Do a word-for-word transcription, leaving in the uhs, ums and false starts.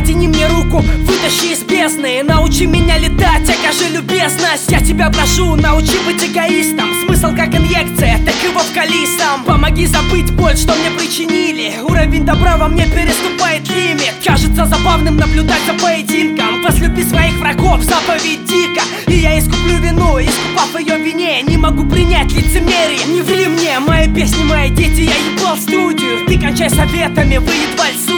протяни мне руку, вытащи из бездны. Научи меня летать, окажи любезность. Я тебя прошу, научи быть эгоистом. Смысл как инъекция, так его вкали сам. Помоги забыть боль, что мне причинили. Уровень добра во мне переступает лимит. Кажется забавным наблюдать за поединком. Возлюби своих врагов, заповедь дико. И я искуплю вину, искупав ее вине. Не могу принять лицемерие, не ври мне. Мои песни, мои дети, я ебал студию. Ты кончай советами, вы едва ли